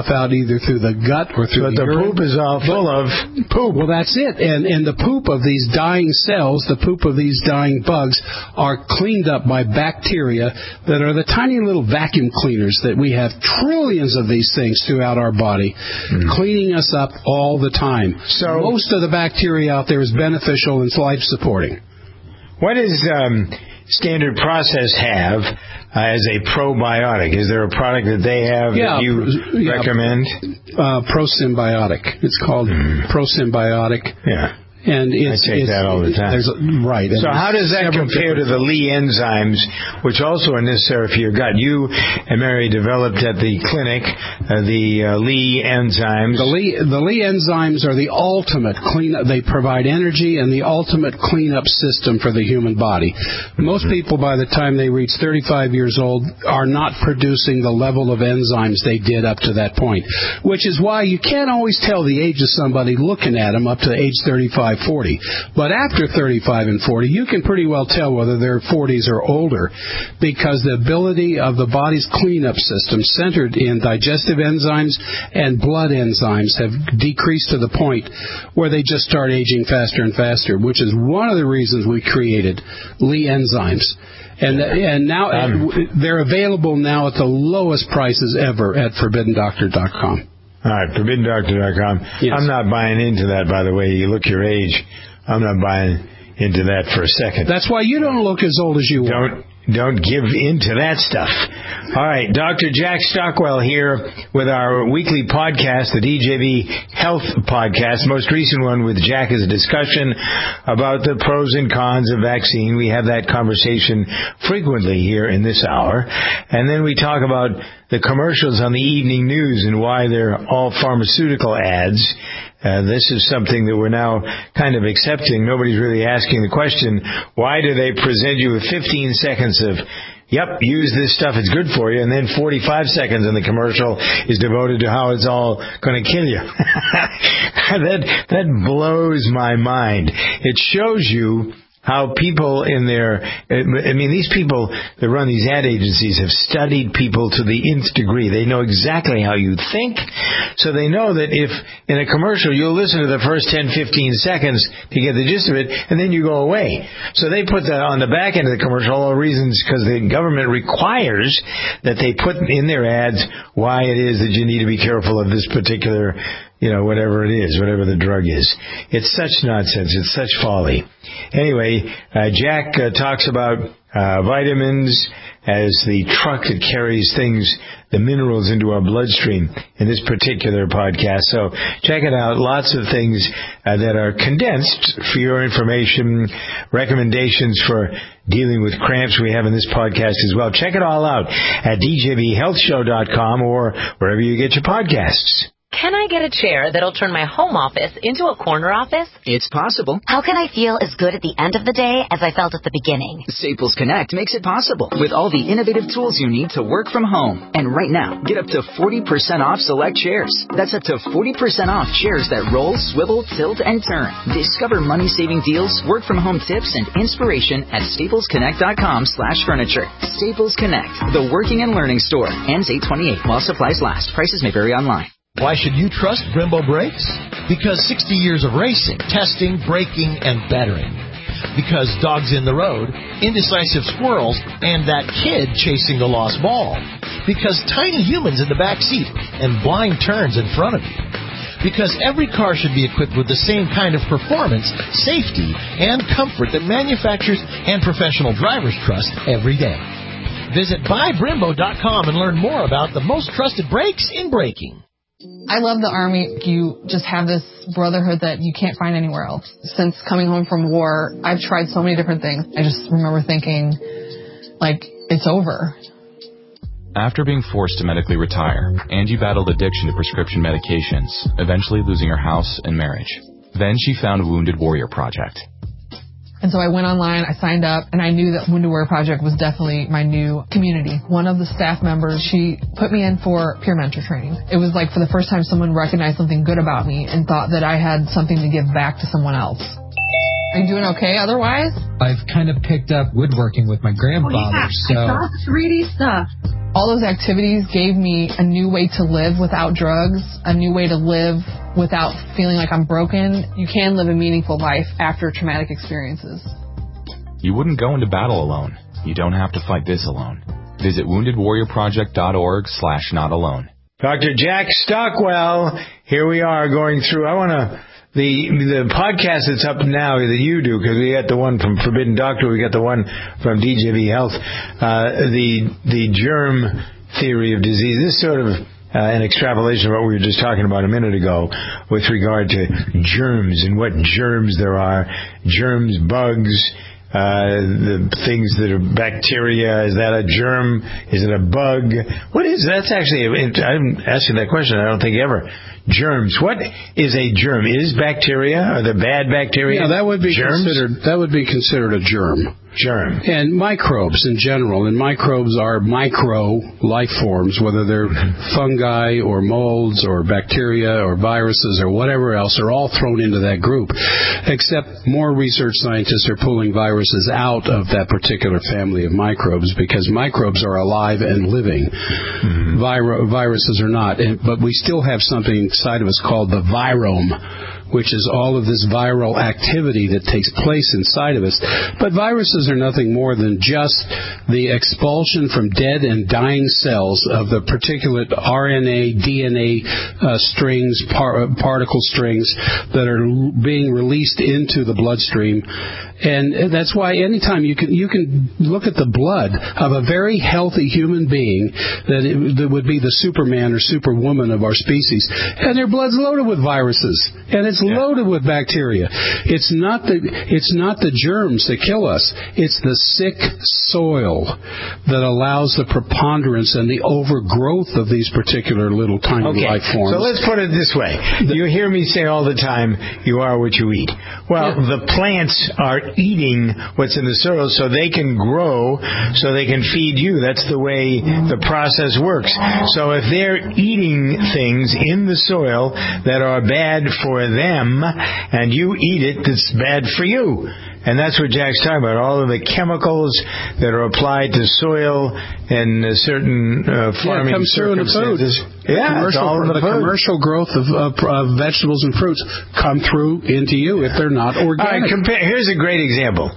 out either through the gut or through but the, the urine. poop is all full of poop. Well, that's it. And and the poop of these dying cells, the poop of these dying bugs, are cleaned up by bacteria that are the tiny little vacuum cleaners that we have trillions of these things throughout our body, mm. cleaning us up all the time. So most of the bacteria out there is beneficial and life supporting. What does um, Standard Process have uh, as a probiotic? Is there a product that they have yeah, that you yeah, recommend? Uh, ProSymbiotic. It's called mm. ProSymbiotic. Yeah. And it's, I take it's, that all the time. There's a, right. So how does that compare to the Lee enzymes, which also are necessary for your gut? You and Mary developed at the clinic uh, the uh, Lee enzymes. The Lee, the Lee enzymes are the ultimate cleanup. They provide energy and the ultimate cleanup system for the human body. Most mm-hmm. people, by the time they reach thirty-five years old, are not producing the level of enzymes they did up to that point, which is why you can't always tell the age of somebody looking at them up to age thirty-five. forty. But after thirty-five and forty, you can pretty well tell whether they're forties or older, because the ability of the body's cleanup system centered in digestive enzymes and blood enzymes have decreased to the point where they just start aging faster and faster, which is one of the reasons we created Lee enzymes. And and now um, they're available now at the lowest prices ever at forbidden doctor dot com. All right, forbidden doctor dot com. Yes. I'm not buying into that, by the way. You look your age. I'm not buying into that for a second. That's why you don't look as old as you don't, are. Don't give into that stuff. All right, Doctor Jack Stockwell here with our weekly podcast, the D J B Health Podcast. Most recent one with Jack is a discussion about the pros and cons of vaccine. We have that conversation frequently here in this hour. And then we talk about the commercials on the evening news and why they're all pharmaceutical ads. Uh, this is something that we're now kind of accepting. Nobody's really asking the question, why do they present you with fifteen seconds of, yep, use this stuff, it's good for you, and then forty-five seconds in the commercial is devoted to how it's all going to kill you. that, that blows my mind. It shows you how people in their, I mean, these people that run these ad agencies have studied people to the nth degree. They know exactly how you think, so they know that if in a commercial you'll listen to the first ten, fifteen seconds to get the gist of it, and then you go away. So they put that on the back end of the commercial, all the reasons, because the government requires that they put in their ads why it is that you need to be careful of this particular, you know, whatever it is, whatever the drug is. It's such nonsense. It's such folly. Anyway, uh, Jack uh, talks about uh, vitamins as the truck that carries things, the minerals into our bloodstream in this particular podcast. So check it out. Lots of things uh, that are condensed for your information, recommendations for dealing with cramps we have in this podcast as well. Check it all out at D J B health show dot com or wherever you get your podcasts. Can I get a chair that'll turn my home office into a corner office? It's possible. How can I feel as good at the end of the day as I felt at the beginning? Staples Connect makes it possible with all the innovative tools you need to work from home. And right now, get up to forty percent off select chairs. That's up to forty percent off chairs that roll, swivel, tilt, and turn. Discover money-saving deals, work-from-home tips, and inspiration at staples connect dot com slash furniture. Staples Connect, the working and learning store. Ends eight twenty-eight while supplies last. Prices may vary online. Why should you trust Brembo brakes? Because sixty years of racing, testing, braking, and bettering. Because dogs in the road, indecisive squirrels, and that kid chasing the lost ball. Because tiny humans in the back seat and blind turns in front of you. Because every car should be equipped with the same kind of performance, safety, and comfort that manufacturers and professional drivers trust every day. Visit buy brembo dot com and learn more about the most trusted brakes in braking. I love the Army. You just have this brotherhood that you can't find anywhere else. Since coming home from war, I've tried so many different things. I just remember thinking, like, it's over. After being forced to medically retire, Angie battled addiction to prescription medications, eventually losing her house and marriage. Then she found Wounded Warrior Project. And so I went online, I signed up, and I knew that Wounded Warrior Project was definitely my new community. One of the staff members, she put me in for peer mentor training. It was like for the first time someone recognized something good about me and thought that I had something to give back to someone else. Are you doing okay otherwise? I've kind of picked up woodworking with my grandfather, oh, yeah. so... I saw three D stuff. All those activities gave me a new way to live without drugs, a new way to live without feeling like I'm broken. You can live a meaningful life after traumatic experiences. You wouldn't go into battle alone. You don't have to fight this alone. Visit wounded warrior project dot org slash not alone. Doctor Jack Stockwell, here we are going through, I want to, the the podcast that's up now that you do, because we got the one from Forbidden Doctor, we got the one from D J V Health, uh, the the germ theory of disease. This sort of uh, an extrapolation of what we were just talking about a minute ago with regard to germs and what germs there are. Germs, bugs, Uh, the things that are bacteria, is that a germ? Is it a bug? What is, that's actually, I'm asking that question, I don't think ever. Germs. What is a germ? Is bacteria, are the bad bacteria? Yeah, that would be germs? considered, that would be considered a germ. Germ. And microbes in general, and microbes are micro life forms, whether they're fungi or molds or bacteria or viruses or whatever else, are all thrown into that group. Except more research scientists are pulling viruses out of that particular family of microbes because microbes are alive and living. Mm-hmm. Vir- viruses are not. And, but we still have something inside of us called the virome, which is all of this viral activity that takes place inside of us. But viruses are nothing more than just the expulsion from dead and dying cells of the particulate R N A, D N A uh, strings, par- particle strings that are being released into the bloodstream. And that's why anytime you can you can look at the blood of a very healthy human being that, it, that would be the Superman or Superwoman of our species, and their blood's loaded with viruses, and it's yeah. loaded with bacteria. It's not the it's not the germs that kill us. It's the sick soil that allows the preponderance and the overgrowth of these particular little tiny okay. life forms. So let's put it this way. You hear me say all the time, you are what you eat. Well, yeah. the plants are eating what's in the soil so they can grow, so they can feed you. That's the way the process works. So if they're eating things in the soil that are bad for them, and you eat it, that's bad for you. And that's what Jack's talking about, all of the chemicals that are applied to soil and certain uh, farming yeah, circumstances. Yeah, commercial, all in the, the food. Commercial growth of, of, of vegetables and fruits come through into you if they're not organic. All right, compare, here's a great example.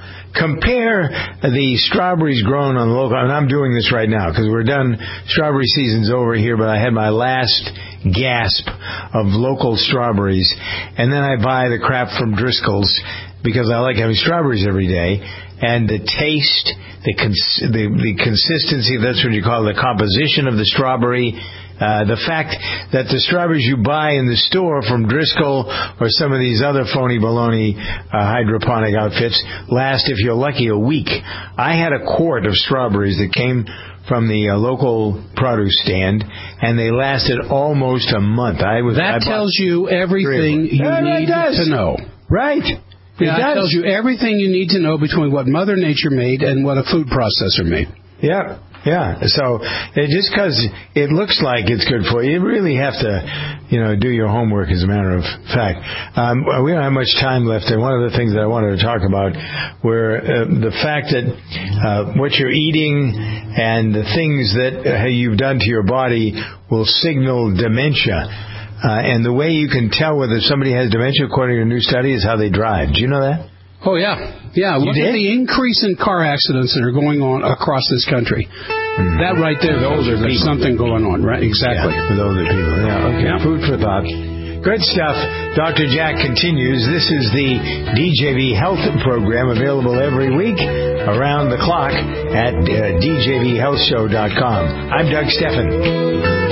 Compare the strawberries grown on the local, and I'm doing this right now because we're done, strawberry season's over here, but I had my last gasp of local strawberries, and then I buy the crap from Driscoll's because I like having strawberries every day, and the taste, the cons- the, the consistency, that's what you call it, the composition of the strawberry, uh, the fact that the strawberries you buy in the store from Driscoll or some of these other phony baloney uh, hydroponic outfits last, if you're lucky, a week. I had a quart of strawberries that came from the uh, local produce stand, and they lasted almost a month. I was That I tells you everything you yeah, need to know. Right. Yeah, it tells you everything you need to know between what Mother Nature made and what a food processor made. Yeah, yeah. So it, just because it looks like it's good for you, you really have to, you know, do your homework. As a matter of fact, um, we don't have much time left, and one of the things that I wanted to talk about were uh, the fact that uh, what you're eating and the things that uh, you've done to your body will signal dementia. Uh, and the way you can tell whether somebody has dementia, according to a new study, is how they drive. Do you know that? Oh, yeah. Yeah, you look did? at the increase in car accidents that are going on across this country. Mm-hmm. That right there, those are there's something going on, right? Exactly. Yeah, with older people. Yeah, okay. Yeah. Food for thought. Good stuff. Doctor Jack continues. This is the D J V Health program, available every week around the clock at uh, d j v health show dot com. I'm Doug Steffen.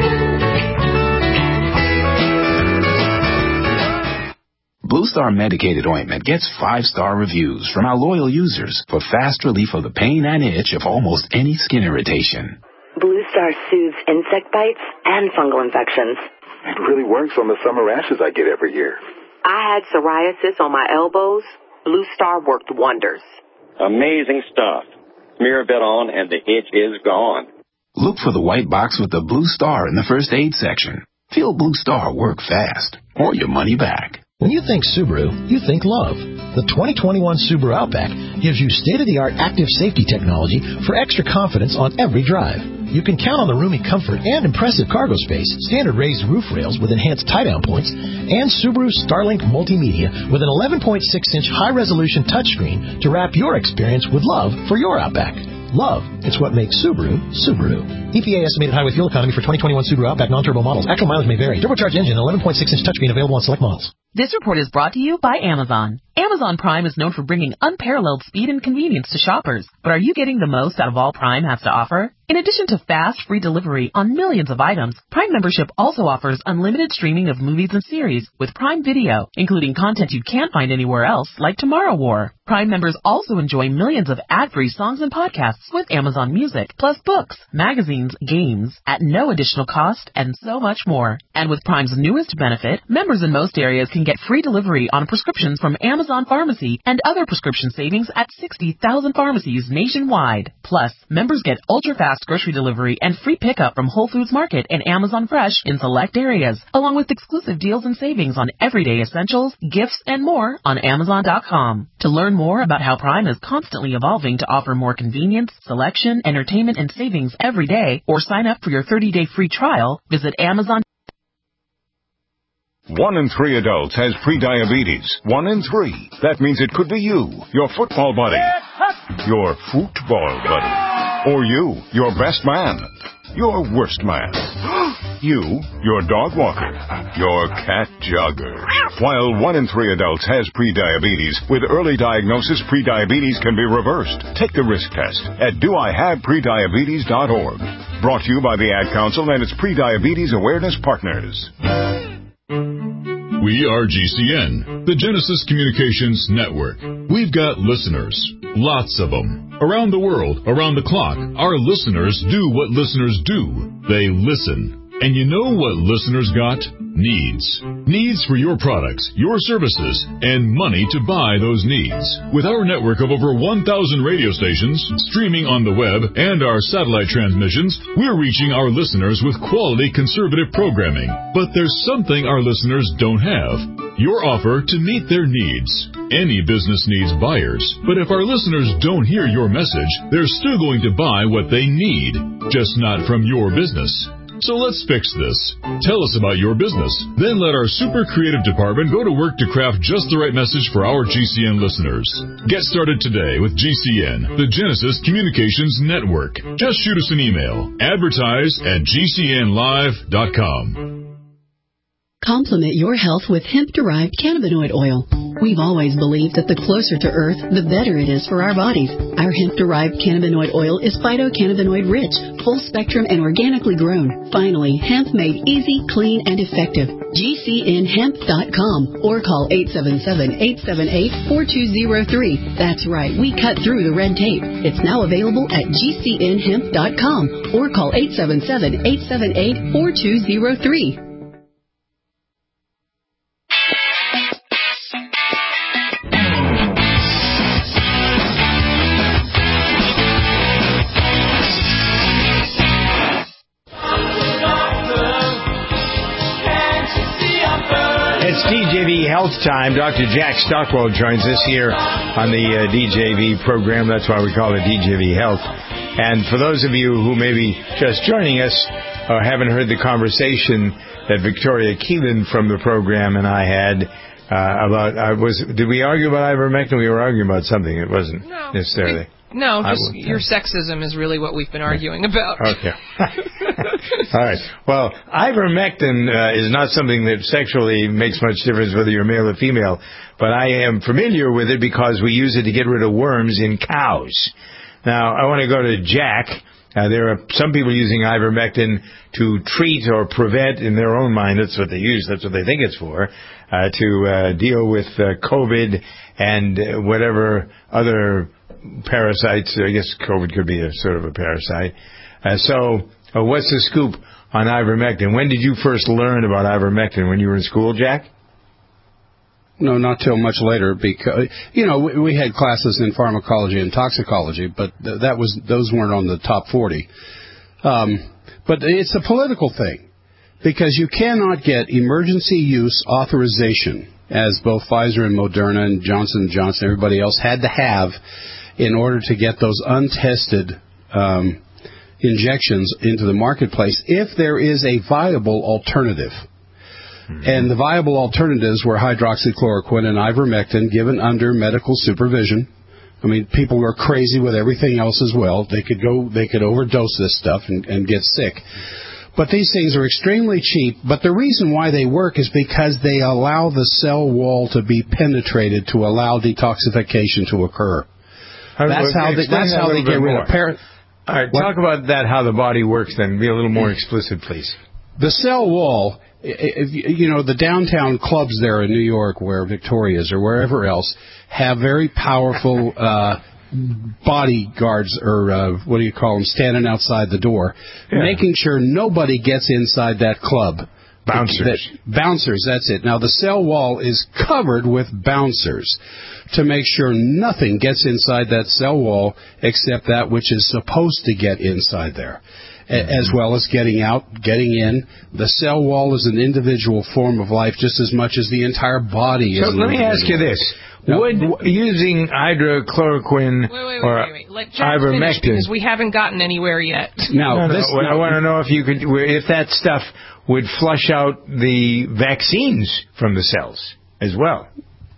Blue Star Medicated Ointment gets five-star reviews from our loyal users for fast relief of the pain and itch of almost any skin irritation. Blue Star soothes insect bites and fungal infections. It really works on the summer rashes I get every year. I had psoriasis on my elbows. Blue Star worked wonders. Amazing stuff. Smear a bit on and the itch is gone. Look for the white box with the Blue Star in the first aid section. Feel Blue Star work fast, or your money back. When you think Subaru, you think love. The twenty twenty-one Subaru Outback gives you state-of-the-art active safety technology for extra confidence on every drive. You can count on the roomy comfort and impressive cargo space, standard raised roof rails with enhanced tie-down points, and Subaru Starlink Multimedia with an eleven point six inch high-resolution touchscreen to wrap your experience with love for your Outback. Love, it's what makes Subaru, Subaru. E P A estimated highway fuel economy for twenty twenty-one Subaru Outback non-turbo models. Actual mileage may vary. Turbocharged engine, eleven point six inch touchscreen available on select models. This report is brought to you by Amazon. Amazon Prime is known for bringing unparalleled speed and convenience to shoppers. But are you getting the most out of all Prime has to offer? In addition to fast, free delivery on millions of items, Prime membership also offers unlimited streaming of movies and series with Prime Video, including content you can't find anywhere else, like Tomorrow War. Prime members also enjoy millions of ad-free songs and podcasts with Amazon Music, plus books, magazines, games, at no additional cost, and so much more. And with Prime's newest benefit, members in most areas can get free delivery on prescriptions from Amazon Pharmacy and other prescription savings at sixty thousand pharmacies nationwide. Plus, members get ultra-fast grocery delivery and free pickup from Whole Foods Market and Amazon Fresh in select areas, along with exclusive deals and savings on everyday essentials, gifts, and more on Amazon dot com. To learn more about how Prime is constantly evolving to offer more convenience, selection, entertainment, and savings every day, or sign up for your thirty day free trial, visit Amazon. One in three adults has prediabetes. One in three. That means it could be you, your football buddy, your football buddy, or you, your best man, your worst man, you, your dog walker, your cat jogger. While one in three adults has prediabetes, with early diagnosis, prediabetes can be reversed. Take the risk test at do I have prediabetes dot org. Brought to you by the Ad Council and its Prediabetes Awareness Partners. We are G C N, the Genesis Communications Network. We've got listeners, lots of them. Around the world, around the clock, our listeners do what listeners do. They listen. And you know what listeners got? Needs. Needs for your products, your services, and money to buy those needs. With our network of over one thousand radio stations, streaming on the web, and our satellite transmissions, we're reaching our listeners with quality conservative programming. But there's something our listeners don't have. Your offer to meet their needs. Any business needs buyers, but if our listeners don't hear your message, they're still going to buy what they need, just not from your business. So let's fix this. Tell us about your business. Then let our super creative department go to work to craft just the right message for our G C N listeners. Get started today with G C N, the Genesis Communications Network. Just shoot us an email. Advertise at G C N live dot com. Complement your health with hemp-derived cannabinoid oil. We've always believed that the closer to Earth, the better it is for our bodies. Our hemp-derived cannabinoid oil is phytocannabinoid-rich, full-spectrum, and organically grown. Finally, hemp made easy, clean, and effective. G C N hemp dot com or call eight seven seven, eight seven eight, four two zero three. That's right, we cut through the red tape. It's now available at G C N hemp dot com or call eight seven seven, eight seven eight, four two zero three. It's D J V Health Time. Doctor Jack Stockwell joins us here on the uh, D J V program. That's why we call it D J V Health. And for those of you who may be just joining us or haven't heard the conversation that Victoria Keelan from the program and I had uh, about, uh, was did we argue about ivermectin? We were arguing about something. It wasn't no, necessarily. We, no, just will, your sexism is really what we've been arguing about. Okay. All right. Well, ivermectin uh, is not something that sexually makes much difference whether you're male or female, but I am familiar with it because we use it to get rid of worms in cows. Now, I want to go to Jack. Uh, there are some people using ivermectin to treat or prevent, in their own mind, that's what they use, that's what they think it's for, uh, to uh, deal with uh, COVID and uh, whatever other parasites. I guess COVID could be a sort of a parasite. Uh, so, uh, what's the scoop on ivermectin? When did you first learn about ivermectin? When you were in school, Jack? No, not till much later, because, you know, we, we had classes in pharmacology and toxicology, but th- that was those weren't on the top forty. Um, but it's a political thing, because you cannot get emergency use authorization, as both Pfizer and Moderna and Johnson and Johnson, everybody else had to have, in order to get those untested um, injections into the marketplace if there is a viable alternative. Mm-hmm. And the viable alternatives were hydroxychloroquine and ivermectin given under medical supervision. I mean, people are crazy with everything else as well. They could go, they could overdose this stuff and, and get sick. But these things are extremely cheap. But the reason why they work is because they allow the cell wall to be penetrated to allow detoxification to occur. That's how they, that's how they get rid of par- All right, what? Talk about that, how the body works then. Be a little more explicit, please. The cell wall, if, you know, the downtown clubs there in New York where Victoria is or wherever else have very powerful uh, bodyguards or uh, what do you call them, standing outside the door, yeah. making sure nobody gets inside that club. Bouncers. That, bouncers, that's it. Now, the cell wall is covered with bouncers to make sure nothing gets inside that cell wall except that which is supposed to get inside there, mm-hmm. as well as getting out, getting in. The cell wall is an individual form of life just as much as the entire body so is. So let me ask you this. Now, Would using hydrochloroquine wait, wait, wait, or wait, wait. Let Jack finish because we haven't gotten anywhere yet. Now, no, this, no, I want to know if you could, if that stuff would flush out the vaccines from the cells as well.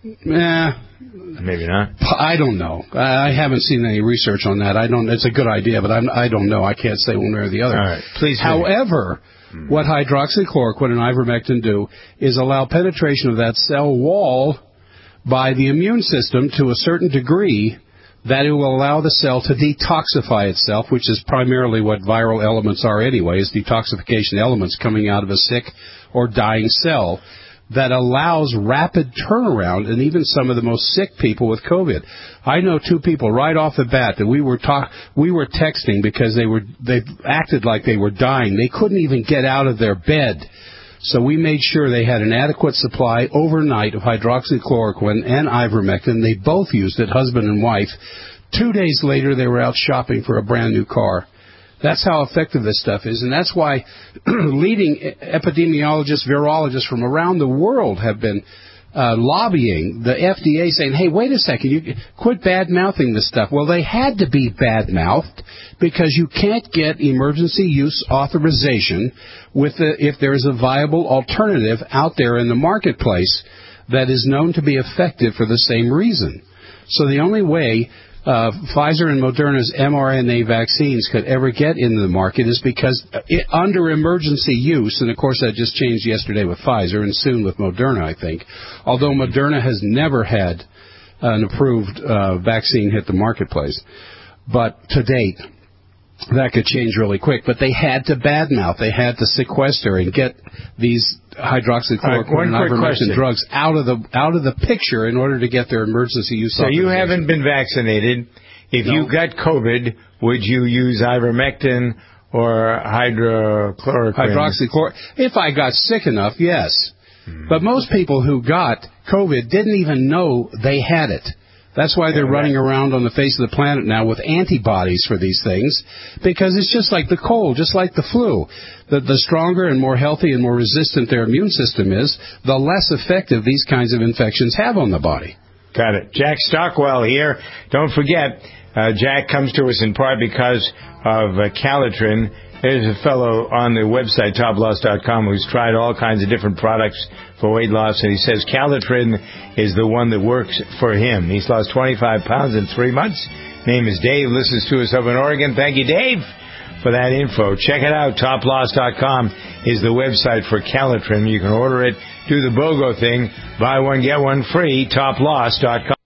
Eh, maybe not. I don't know. I haven't seen any research on that. I don't. It's a good idea, but I'm, I don't know. I can't say one way or the other. All right, please. However, hmm. what hydroxychloroquine and ivermectin do is allow penetration of that cell wall by the immune system to a certain degree that it will allow the cell to detoxify itself, which is primarily what viral elements are anyway, is detoxification elements coming out of a sick or dying cell that allows rapid turnaround in even some of the most sick people with COVID. I know two people right off the bat that we were talk, we were texting because they were they acted like they were dying. They couldn't even get out of their bed. So we made sure they had an adequate supply overnight of hydroxychloroquine and ivermectin. They both used it, husband and wife. Two days later, they were out shopping for a brand new car. That's how effective this stuff is, and that's why leading epidemiologists, virologists from around the world have been uh, lobbying the F D A, saying, hey, wait a second, you quit bad-mouthing this stuff. Well, they had to be bad-mouthed because you can't get emergency use authorization with the, if there's a viable alternative out there in the marketplace that is known to be effective for the same reason. So the only way uh, Pfizer and Moderna's mRNA vaccines could ever get into the market is because it, under emergency use, and of course that just changed yesterday with Pfizer and soon with Moderna, I think, although Moderna has never had an approved uh, vaccine hit the marketplace. But to date, that could change really quick. But they had to badmouth. They had to sequester and get these hydroxychloroquine right, and ivermectin drugs out of the out of the picture in order to get their emergency use. So you haven't been vaccinated. If no. you got COVID, would you use ivermectin or hydrochloroquine? Hydroxychloroquine. If I got sick enough, yes. Hmm. But most people who got COVID didn't even know they had it. That's why they're running around on the face of the planet now with antibodies for these things, because it's just like the cold, just like the flu. The, the stronger and more healthy and more resistant their immune system is, the less effective these kinds of infections have on the body. Got it. Jack Stockwell here. Don't forget, uh, Jack comes to us in part because of uh, Calitrin. There's a fellow on the website, top loss dot com, who's tried all kinds of different products for weight loss, and he says Calitrin is the one that works for him. He's lost twenty-five pounds in three months. Name is Dave, listens to us up in Oregon. Thank you, Dave, for that info. Check it out. top loss dot com is the website for Calitrin. You can order it, do the BOGO thing, buy one, get one free, top loss dot com.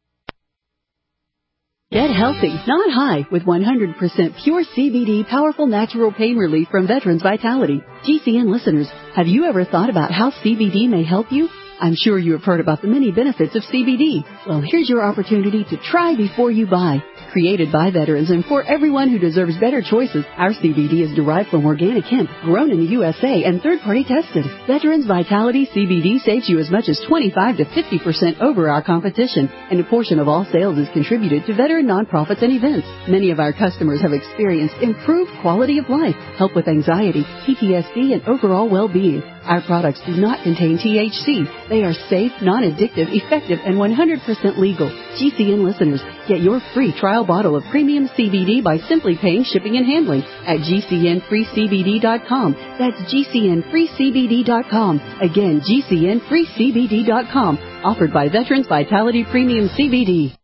Get healthy, not high, with one hundred percent pure C B D powerful natural pain relief from Veterans Vitality. G C N listeners, have you ever thought about how C B D may help you? I'm sure you have heard about the many benefits of C B D. Well, here's your opportunity to try before you buy. Created by veterans and for everyone who deserves better choices, our C B D is derived from organic hemp, grown in the U S A, and third-party tested. Veterans Vitality C B D saves you as much as twenty-five to fifty percent over our competition, and a portion of all sales is contributed to veteran nonprofits and events. Many of our customers have experienced improved quality of life, help with anxiety, P T S D, and overall well-being. Our products do not contain T H C. They are safe, non-addictive, effective, and one hundred percent legal. G C N listeners, get your free trial trial bottle of premium C B D by simply paying shipping and handling at G C N free C B D dot com. That's G C N free C B D dot com. Again, G C N free C B D dot com. Offered by Veterans Vitality Premium C B D.